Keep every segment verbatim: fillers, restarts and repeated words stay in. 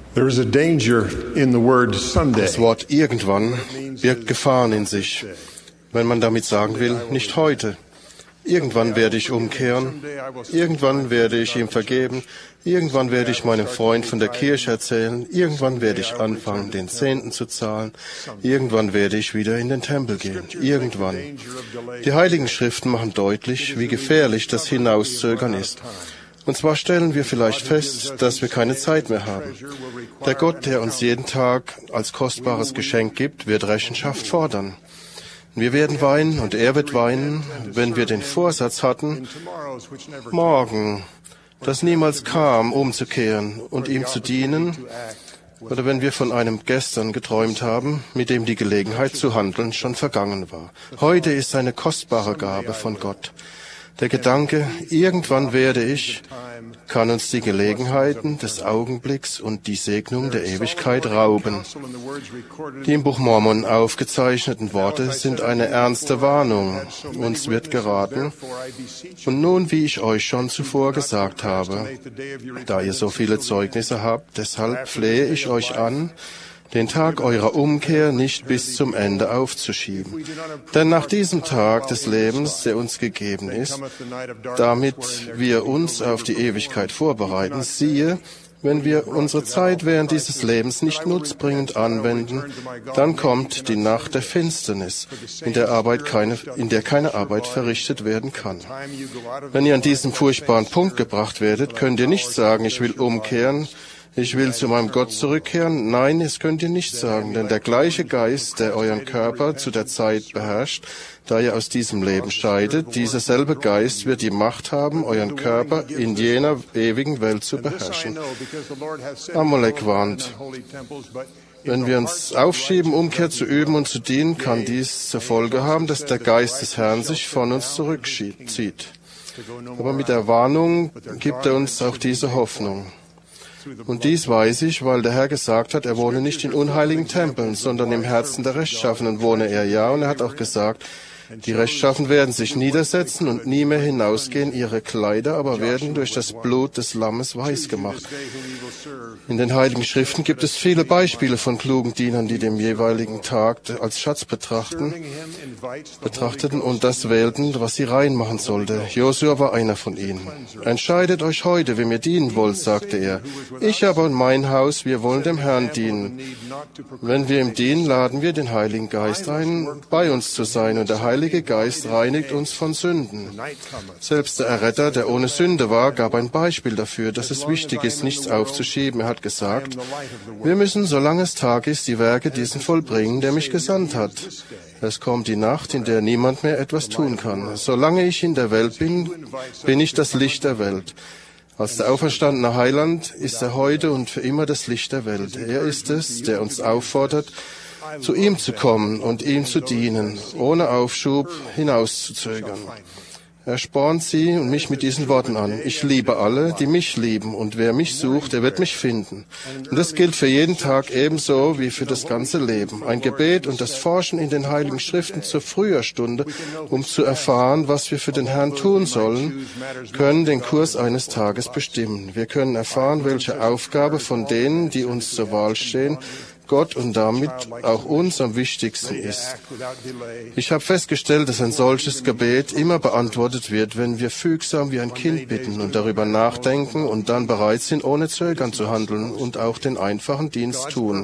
There is a danger in the word someday. Das Wort irgendwann birgt Gefahren in sich, wenn man damit sagen will, nicht heute. Irgendwann werde ich umkehren, irgendwann werde ich ihm vergeben, irgendwann werde ich meinem Freund von der Kirche erzählen, irgendwann werde ich anfangen, den Zehnten zu zahlen, irgendwann werde ich wieder in den Tempel gehen, irgendwann. Die Heiligen Schriften machen deutlich, wie gefährlich das Hinauszögern ist. Und zwar stellen wir vielleicht fest, dass wir keine Zeit mehr haben. Der Gott, der uns jeden Tag als kostbares Geschenk gibt, wird Rechenschaft fordern. Wir werden weinen und er wird weinen, wenn wir den Vorsatz hatten, morgen, das niemals kam, umzukehren und ihm zu dienen, oder wenn wir von einem Gestern geträumt haben, mit dem die Gelegenheit zu handeln schon vergangen war. Heute ist eine kostbare Gabe von Gott. Der Gedanke, irgendwann werde ich, kann uns die Gelegenheiten des Augenblicks und die Segnung der Ewigkeit rauben. Die im Buch Mormon aufgezeichneten Worte sind eine ernste Warnung. Uns wird geraten, und nun, wie ich euch schon zuvor gesagt habe, da ihr so viele Zeugnisse habt, deshalb flehe ich euch an, den Tag eurer Umkehr nicht bis zum Ende aufzuschieben. Denn nach diesem Tag des Lebens, der uns gegeben ist, damit wir uns auf die Ewigkeit vorbereiten, siehe, wenn wir unsere Zeit während dieses Lebens nicht nutzbringend anwenden, dann kommt die Nacht der Finsternis, in der, Arbeit keine, in der keine Arbeit verrichtet werden kann. Wenn ihr an diesen furchtbaren Punkt gebracht werdet, könnt ihr nicht sagen, ich will umkehren, ich will zu meinem Gott zurückkehren. Nein, das könnt ihr nicht sagen, denn der gleiche Geist, der euren Körper zu der Zeit beherrscht, da ihr aus diesem Leben scheidet, dieser selbe Geist wird die Macht haben, euren Körper in jener ewigen Welt zu beherrschen. Amalek warnt, wenn wir uns aufschieben, Umkehr zu üben und zu dienen, kann dies zur Folge haben, dass der Geist des Herrn sich von uns zurückzieht. Aber mit der Warnung gibt er uns auch diese Hoffnung. Und dies weiß ich, weil der Herr gesagt hat, er wohne nicht in unheiligen Tempeln, sondern im Herzen der Rechtschaffenen wohne er, ja. Und er hat auch gesagt, die Rechtschaffen werden sich niedersetzen und nie mehr hinausgehen, ihre Kleider aber werden durch das Blut des Lammes weiß gemacht. In den Heiligen Schriften gibt es viele Beispiele von klugen Dienern, die den jeweiligen Tag als Schatz betrachten, betrachteten und das wählten, was sie reinmachen sollte. Josua war einer von ihnen. Entscheidet euch heute, wem ihr dienen wollt, sagte er. Ich aber und mein Haus, wir wollen dem Herrn dienen. Wenn wir ihm dienen, laden wir den Heiligen Geist ein, bei uns zu sein, und der Heilige Heilige Geist reinigt uns von Sünden. Selbst der Erretter, der ohne Sünde war, gab ein Beispiel dafür, dass es wichtig ist, nichts aufzuschieben. Er hat gesagt, wir müssen, solange es Tag ist, die Werke diesen vollbringen, der mich gesandt hat. Es kommt die Nacht, in der niemand mehr etwas tun kann. Solange ich in der Welt bin, bin ich das Licht der Welt. Als der auferstandene Heiland ist er heute und für immer das Licht der Welt. Er ist es, der uns auffordert, zu ihm zu kommen und ihm zu dienen, ohne Aufschub hinauszuzögern. Er spornt sie und mich mit diesen Worten an. Ich liebe alle, die mich lieben, und wer mich sucht, der wird mich finden. Und das gilt für jeden Tag ebenso wie für das ganze Leben. Ein Gebet und das Forschen in den Heiligen Schriften zur früher Stunde, um zu erfahren, was wir für den Herrn tun sollen, können den Kurs eines Tages bestimmen. Wir können erfahren, welche Aufgabe von denen, die uns zur Wahl stehen, Gott und damit auch uns am wichtigsten ist. Ich habe festgestellt, dass ein solches Gebet immer beantwortet wird, wenn wir fügsam wie ein Kind bitten und darüber nachdenken und dann bereit sind, ohne Zögern zu handeln und auch den einfachen Dienst tun.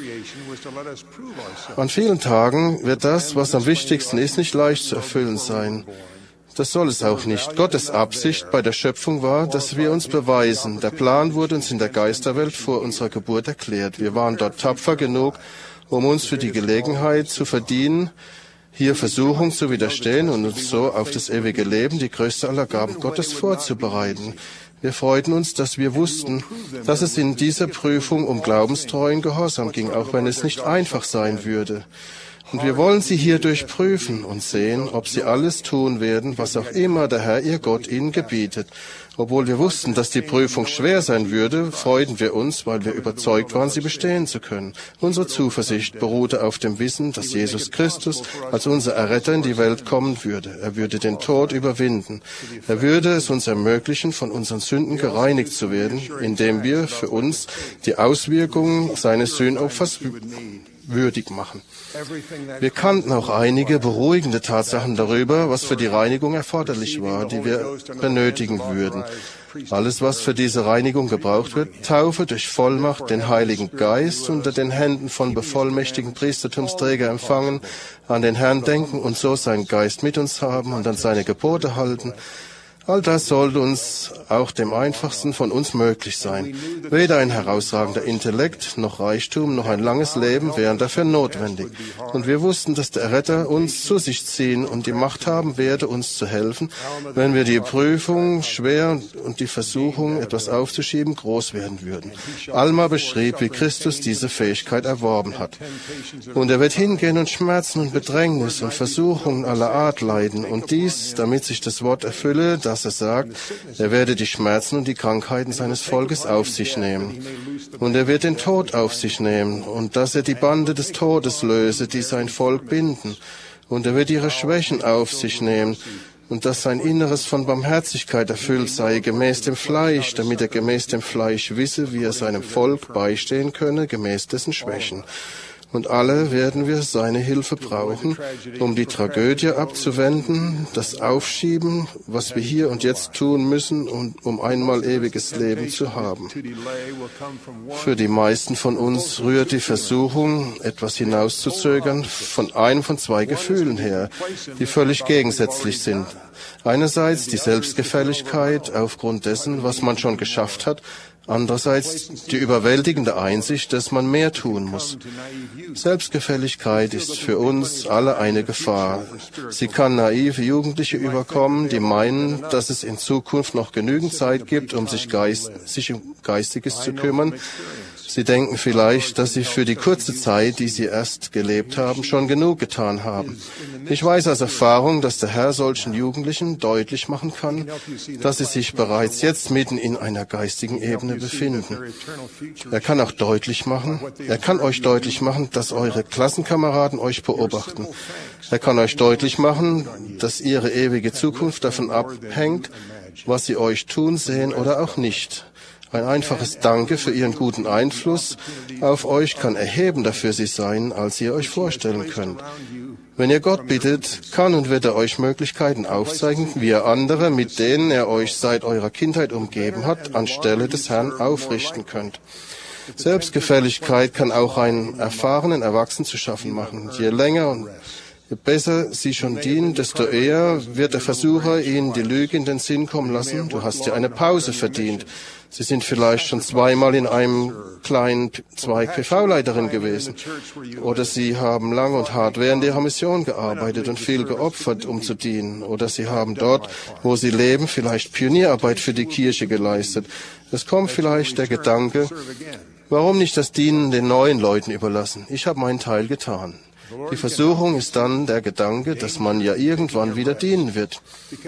An vielen Tagen wird das, was am wichtigsten ist, nicht leicht zu erfüllen sein. Das soll es auch nicht. Gottes Absicht bei der Schöpfung war, dass wir uns beweisen. Der Plan wurde uns in der Geisterwelt vor unserer Geburt erklärt. Wir waren dort tapfer genug, um uns für die Gelegenheit zu verdienen, hier Versuchung zu widerstehen und uns so auf das ewige Leben, die größte aller Gaben Gottes, vorzubereiten. Wir freuten uns, dass wir wussten, dass es in dieser Prüfung um glaubenstreuen Gehorsam ging, auch wenn es nicht einfach sein würde. Und wir wollen sie hierdurch prüfen und sehen, ob sie alles tun werden, was auch immer der Herr, ihr Gott, ihnen gebietet. Obwohl wir wussten, dass die Prüfung schwer sein würde, freuten wir uns, weil wir überzeugt waren, sie bestehen zu können. Unsere Zuversicht beruhte auf dem Wissen, dass Jesus Christus als unser Erretter in die Welt kommen würde. Er würde den Tod überwinden. Er würde es uns ermöglichen, von unseren Sünden gereinigt zu werden, indem wir für uns die Auswirkungen seines Sühnopfers würdig machen. Wir kannten auch einige beruhigende Tatsachen darüber, was für die Reinigung erforderlich war, die wir benötigen würden. Alles, was für diese Reinigung gebraucht wird, Taufe durch Vollmacht, den Heiligen Geist unter den Händen von bevollmächtigten Priestertumsträger empfangen, an den Herrn denken und so seinen Geist mit uns haben und an seine Gebote halten. All das sollte uns auch dem Einfachsten von uns möglich sein. Weder ein herausragender Intellekt, noch Reichtum, noch ein langes Leben wären dafür notwendig. Und wir wussten, dass der Retter uns zu sich ziehen und die Macht haben werde, uns zu helfen, wenn wir die Prüfung schwer und die Versuchung, etwas aufzuschieben, groß werden würden. Alma beschrieb, wie Christus diese Fähigkeit erworben hat. Und er wird hingehen und Schmerzen und Bedrängnis und Versuchungen aller Art leiden. Und dies, damit sich das Wort erfülle, dass er sagt, er werde die Schmerzen und die Krankheiten seines Volkes auf sich nehmen. Und er wird den Tod auf sich nehmen und dass er die Bande des Todes löse, die sein Volk binden. Und er wird ihre Schwächen auf sich nehmen und dass sein Inneres von Barmherzigkeit erfüllt sei, gemäß dem Fleisch, damit er gemäß dem Fleisch wisse, wie er seinem Volk beistehen könne, gemäß dessen Schwächen. Und alle werden wir seine Hilfe brauchen, um die Tragödie abzuwenden, das Aufschieben, was wir hier und jetzt tun müssen, und um einmal ewiges Leben zu haben. Für die meisten von uns rührt die Versuchung, etwas hinauszuzögern, von einem von zwei Gefühlen her, die völlig gegensätzlich sind. Einerseits die Selbstgefälligkeit aufgrund dessen, was man schon geschafft hat, andererseits die überwältigende Einsicht, dass man mehr tun muss. Selbstgefälligkeit ist für uns alle eine Gefahr. Sie kann naive Jugendliche überkommen, die meinen, dass es in Zukunft noch genügend Zeit gibt, um sich, Geist, sich um Geistiges zu kümmern. Sie denken vielleicht, dass sie für die kurze Zeit, die sie erst gelebt haben, schon genug getan haben. Ich weiß aus Erfahrung, dass der Herr solchen Jugendlichen deutlich machen kann, dass sie sich bereits jetzt mitten in einer geistigen Ebene befinden. Er kann auch deutlich machen, er kann euch deutlich machen, dass eure Klassenkameraden euch beobachten. Er kann euch deutlich machen, dass ihre ewige Zukunft davon abhängt, was sie euch tun sehen oder auch nicht. Ein einfaches Danke für Ihren guten Einfluss auf euch kann erhebender für Sie sein, als ihr euch vorstellen könnt. Wenn ihr Gott bittet, kann und wird er euch Möglichkeiten aufzeigen, wie ihr andere, mit denen er euch seit eurer Kindheit umgeben hat, anstelle des Herrn aufrichten könnt. Selbstgefälligkeit kann auch einen erfahrenen Erwachsenen zu schaffen machen. Je länger und je besser Sie schon dienen, desto eher wird der Versucher Ihnen die Lüge in den Sinn kommen lassen. Du hast dir eine Pause verdient. Sie sind vielleicht schon zweimal in einem kleinen Zweig P V-Leiterin gewesen. Oder Sie haben lang und hart während Ihrer Mission gearbeitet und viel geopfert, um zu dienen. Oder Sie haben dort, wo Sie leben, vielleicht Pionierarbeit für die Kirche geleistet. Es kommt vielleicht der Gedanke, warum nicht das Dienen den neuen Leuten überlassen? Ich habe meinen Teil getan. Die Versuchung ist dann der Gedanke, dass man ja irgendwann wieder dienen wird.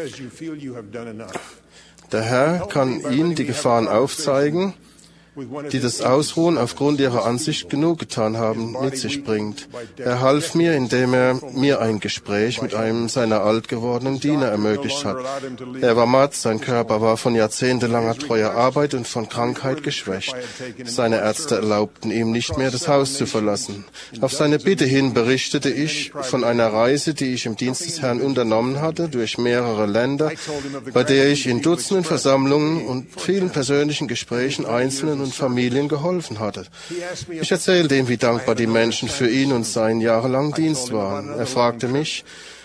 Der Herr kann Ihnen die Gefahren aufzeigen, die das Ausruhen aufgrund ihrer Ansicht genug getan haben, mit sich bringt. Er half mir, indem er mir ein Gespräch mit einem seiner alt gewordenen Diener ermöglicht hat. Er war matt, sein Körper war von jahrzehntelanger treuer Arbeit und von Krankheit geschwächt. Seine Ärzte erlaubten ihm nicht mehr, das Haus zu verlassen. Auf seine Bitte hin berichtete ich von einer Reise, die ich im Dienst des Herrn unternommen hatte, durch mehrere Länder, bei der ich in Dutzenden Versammlungen und vielen persönlichen Gesprächen Einzelnen und Familien geholfen hatte. Ich erzählte ihm, wie dankbar die Menschen für ihn und seinen jahrelangen Dienst waren. Er fragte mich,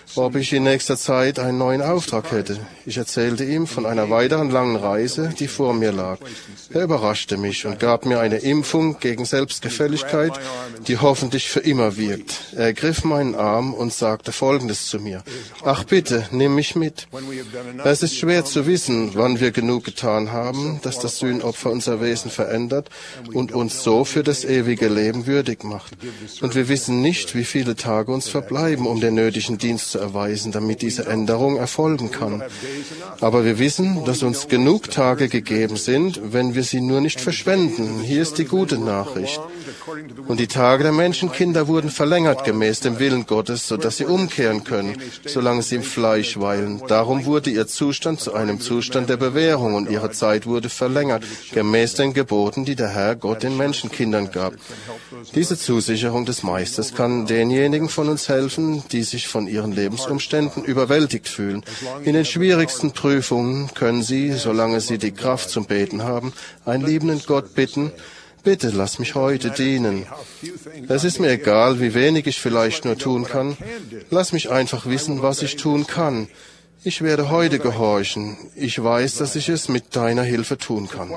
ob ich in nächster Zeit einen neuen Auftrag hätte. Ich erzählte ihm von einer weiteren langen Reise, die vor mir lag. Er überraschte mich und gab mir eine Impfung gegen Selbstgefälligkeit, die hoffentlich für immer wirkt. Er ergriff meinen Arm und sagte Folgendes zu mir: Ach bitte, nimm mich mit. Es ist schwer zu wissen, wann wir genug getan haben, dass das Sühnopfer unser Wesen verändert und uns so für das ewige Leben würdig macht. Und wir wissen nicht, wie viele Tage uns verbleiben, um den nötigen Dienst zu erweisen, damit diese Änderung erfolgen kann. Aber wir wissen, dass uns genug Tage gegeben sind, wenn wir sie nur nicht verschwenden. Hier ist die gute Nachricht. Und die Tage der Menschenkinder wurden verlängert gemäß dem Willen Gottes, sodass sie umkehren können, solange sie im Fleisch weilen. Darum wurde ihr Zustand zu einem Zustand der Bewährung und ihre Zeit wurde verlängert, gemäß den Geboten, die der Herr Gott den Menschenkindern gab. Diese Zusicherung des Meisters kann denjenigen von uns helfen, die sich von ihren Lebensumständen überwältigt fühlen. In den schwierigsten Prüfungen können sie, solange sie die Kraft zum Beten haben, einen liebenden Gott bitten: Bitte lass mich heute dienen. Es ist mir egal, wie wenig ich vielleicht nur tun kann. Lass mich einfach wissen, was ich tun kann. Ich werde heute gehorchen. Ich weiß, dass ich es mit deiner Hilfe tun kann.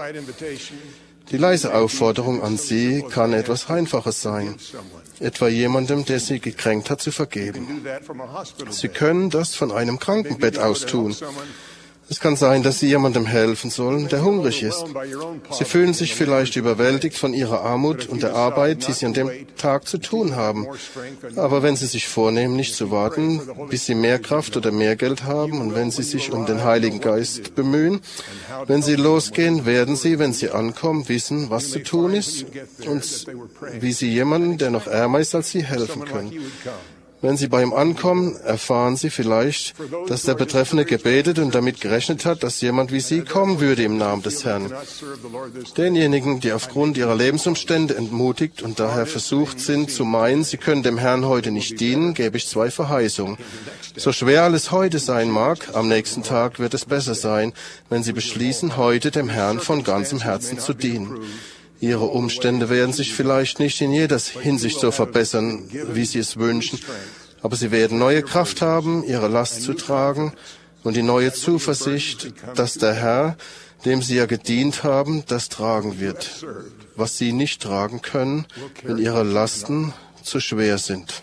Die leise Aufforderung an Sie kann etwas Einfaches sein. Etwa jemandem, der Sie gekränkt hat, zu vergeben. Sie können das von einem Krankenbett aus tun. Es kann sein, dass Sie jemandem helfen sollen, der hungrig ist. Sie fühlen sich vielleicht überwältigt von Ihrer Armut und der Arbeit, die Sie an dem Tag zu tun haben. Aber wenn Sie sich vornehmen, nicht zu warten, bis Sie mehr Kraft oder mehr Geld haben, und wenn Sie sich um den Heiligen Geist bemühen, wenn Sie losgehen, werden Sie, wenn Sie ankommen, wissen, was zu tun ist und wie Sie jemandem, der noch ärmer ist als Sie, helfen können. Wenn Sie bei ihm ankommen, erfahren Sie vielleicht, dass der Betreffende gebetet und damit gerechnet hat, dass jemand wie Sie kommen würde im Namen des Herrn. Denjenigen, die aufgrund ihrer Lebensumstände entmutigt und daher versucht sind zu meinen, sie können dem Herrn heute nicht dienen, gebe ich zwei Verheißungen. So schwer alles heute sein mag, am nächsten Tag wird es besser sein, wenn Sie beschließen, heute dem Herrn von ganzem Herzen zu dienen. Ihre Umstände werden sich vielleicht nicht in jeder Hinsicht so verbessern, wie Sie es wünschen, aber Sie werden neue Kraft haben, Ihre Last zu tragen und die neue Zuversicht, dass der Herr, dem Sie ja gedient haben, das tragen wird, was Sie nicht tragen können, wenn Ihre Lasten zu schwer sind.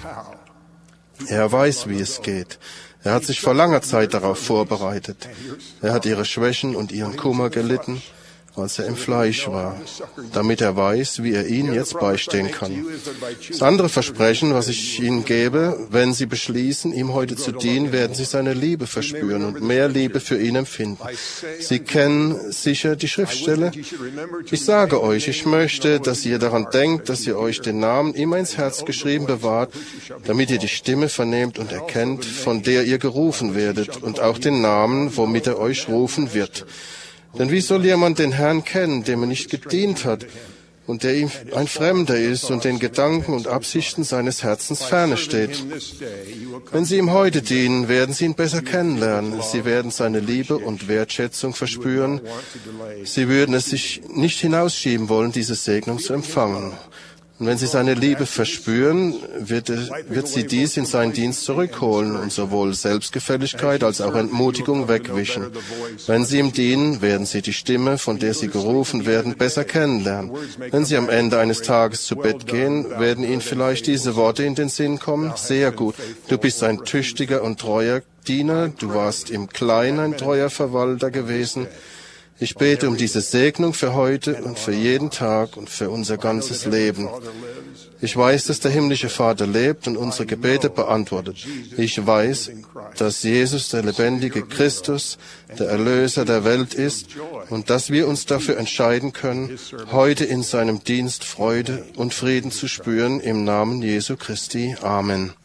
Er weiß, wie es geht. Er hat sich vor langer Zeit darauf vorbereitet. Er hat Ihre Schwächen und Ihren Kummer gelitten, als er im Fleisch war, damit er weiß, wie er Ihnen jetzt beistehen kann. Das andere Versprechen, was ich Ihnen gebe: Wenn Sie beschließen, ihm heute zu dienen, werden Sie seine Liebe verspüren und mehr Liebe für ihn empfinden. Sie kennen sicher die Schriftstelle. Ich sage euch, ich möchte, dass ihr daran denkt, dass ihr euch den Namen immer ins Herz geschrieben bewahrt, damit ihr die Stimme vernehmt und erkennt, von der ihr gerufen werdet, und auch den Namen, womit er euch rufen wird. Denn wie soll jemand den Herrn kennen, dem er nicht gedient hat und der ihm ein Fremder ist und den Gedanken und Absichten seines Herzens ferne steht? Wenn Sie ihm heute dienen, werden Sie ihn besser kennenlernen. Sie werden seine Liebe und Wertschätzung verspüren. Sie würden es sich nicht hinausschieben wollen, diese Segnung zu empfangen. Und wenn Sie seine Liebe verspüren, wird, er, wird Sie dies in seinen Dienst zurückholen und sowohl Selbstgefälligkeit als auch Entmutigung wegwischen. Wenn Sie ihm dienen, werden Sie die Stimme, von der Sie gerufen werden, besser kennenlernen. Wenn Sie am Ende eines Tages zu Bett gehen, werden Ihnen vielleicht diese Worte in den Sinn kommen: Sehr gut, du bist ein tüchtiger und treuer Diener, du warst im Kleinen ein treuer Verwalter gewesen. Ich bete um diese Segnung für heute und für jeden Tag und für unser ganzes Leben. Ich weiß, dass der himmlische Vater lebt und unsere Gebete beantwortet. Ich weiß, dass Jesus der lebendige Christus, der Erlöser der Welt ist, und dass wir uns dafür entscheiden können, heute in seinem Dienst Freude und Frieden zu spüren, im Namen Jesu Christi. Amen.